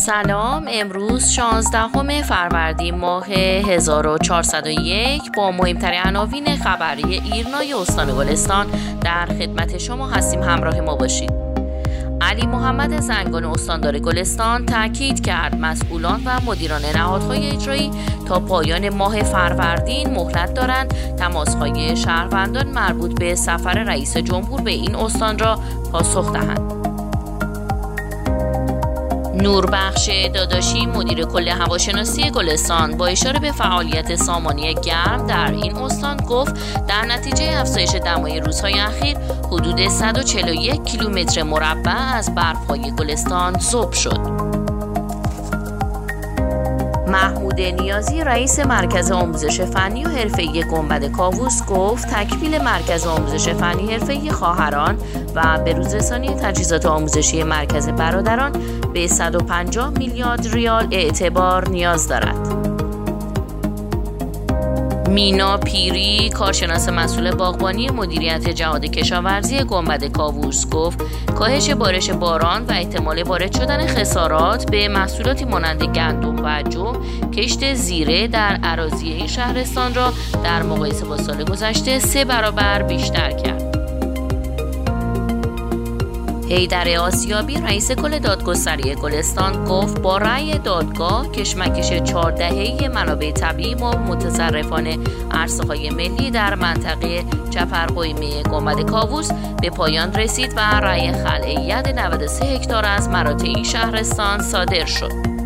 سلام. امروز 16 فروردین ماه 1401 با مهمترین عناوین خبری ایرنای استان گلستان در خدمت شما هستیم. همراه ما باشید. علی محمد زنگان استاندار گلستان تاکید کرد مسئولان و مدیران نهادهای اجرایی تا پایان ماه فروردین مهلت دارند تماس‌های شهروندان مربوط به سفر رئیس جمهور به این استان را پاسخ دهند. نوربخش داداشی مدیر کل هواشناسی گلستان با اشاره به فعالیت سامانی گرم در این استان گفت در نتیجه افزایش دمای روزهای اخیر حدود 141 کیلومتر مربع از برف‌های گلستان ذوب شد. محمود نیازی رئیس مرکز آموزش فنی و حرفه‌ای گنبد کاووس گفت تکمیل مرکز آموزش فنی حرفه‌ای خواهران و بروزرسانی تجهیزات آموزشی مرکز برادران به 150 میلیارد ریال اعتبار نیاز دارد. مینا پیری کارشناس مسئول باغبانی مدیریت جهاد کشاورزی گنبد کاووس گفت کاهش بارش باران و احتمال وارد شدن خسارات به محصولاتی مانند گندم و جو کشت زیره در اراضی این شهرستان را در مقایسه با سال گذشته 3 برابر بیشتر کرد. حیدر آسیابی رئیس کل دادگستری گلستان گفت با رأی دادگاه کشمکش 4 دهه‌ای منابع طبیعی و متصرفان عرصه‌های ملی در منطقه چپرقویمه گنبد کاووس به پایان رسید و رأی خلع 93 هکتار از مراتع این شهرستان صادر شد.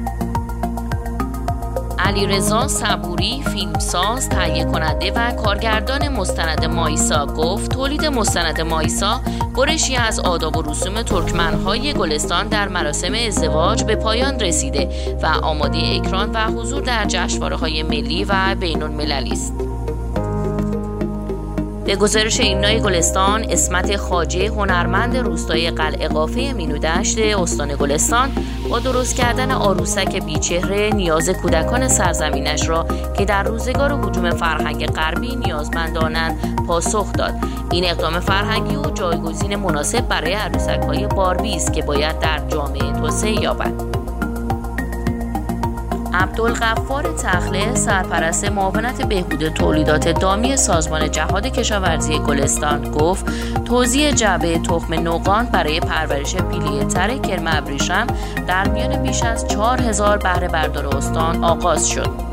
علیرضا صبوری فیلمساز، تهیه کننده و کارگردان مستند مایسا گفت تولید مستند مایسا برشی از آداب و رسوم ترکمن‌های گلستان در مراسم ازدواج به پایان رسیده و آماده اکران و حضور در جشنواره‌های ملی و بین‌المللی است. به گزارش ایرنای گلستان، اسمت خواجه هنرمند روستای قلعه قافه مینودشت استان گلستان با درست کردن عروسک بیچهره نیاز کودکان سرزمینش را که در روزگار هجوم فرهنگ غربی نیازمندانند پاسخ داد. این اقدام فرهنگی و جایگزین مناسب برای عروسک‌های باربی است که باید در جامعه توسعه یابد. عبدالغفار تخله سرپرست معاونت بهبود تولیدات دامی سازمان جهاد کشاورزی گلستان گفت توزیع جعبه تخم نوقان برای پرورش پیله تر کرم ابریشم در میان بیش از 4000 بهره بردار استان آغاز شد.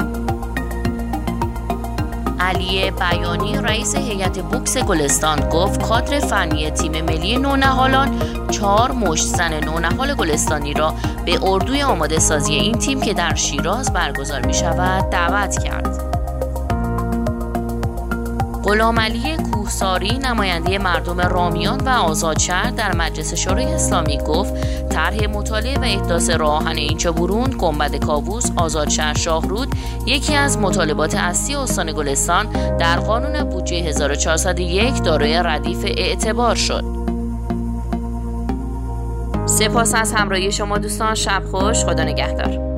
علی بیانی رئیس هیئت بوکس گلستان گفت کادر فنی تیم ملی نونهالان 4 مشت زن نونهال گلستانی را به اردوی آماده سازی این تیم که در شیراز برگزار می شود دعوت کرد. غلامعلی کوهساری نماینده مردم رامیان و آزادشهر در مجلس شورای اسلامی گفت طرح مطالعه و احداث راه آهن اینچابورون گنبد کاووس آزادشهر شاهرود یکی از مطالبات اصلی استان گلستان در قانون بودجه 1401 دارای ردیف اعتبار شد. سپاس از همراهی شما دوستان. شب خوش. خدا نگهدار.